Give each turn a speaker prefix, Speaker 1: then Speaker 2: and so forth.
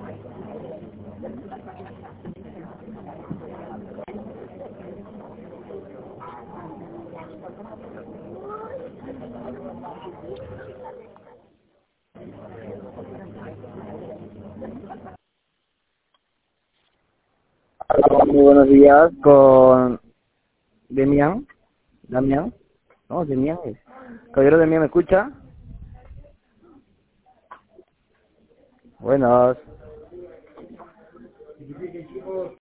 Speaker 1: Muy buenos días con Demián. Damián. No, Demián es. Caballero Demián, ¿me escucha? Buenas.